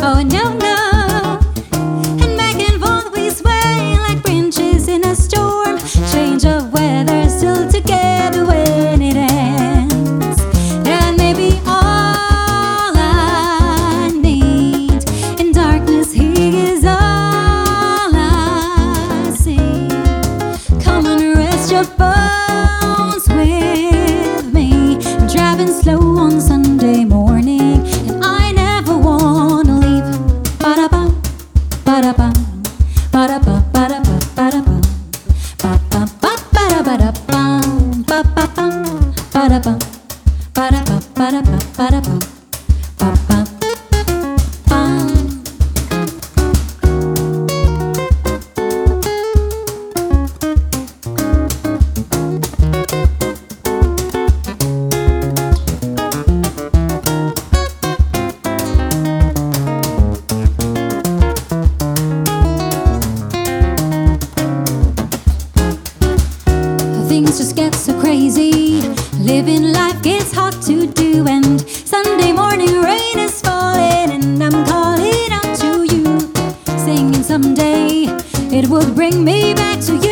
Oh no, no. And back and forth we sway like branches in a storm. Change of weather, still together when it ends. That may be all I need. In darkness, He is all I see. Come and rest your bones with me. I'm driving slow on Sunday morning, and I never wanna leave. Ba-da-bum, ba-da-bum, ba-da-bum, ba-da-bum, ba-da-bum, ba-bum, ba-da-ba-da-bum, ba-ba-bum, ba-da-bum, ba-da-bum, ba-da-bum, ba-da-bum, ba-bum, bum. Things just get so crazy. Living life gets hard to do, and Sunday morning rain is falling, and I'm calling out to you, singing someday it will bring me back to you.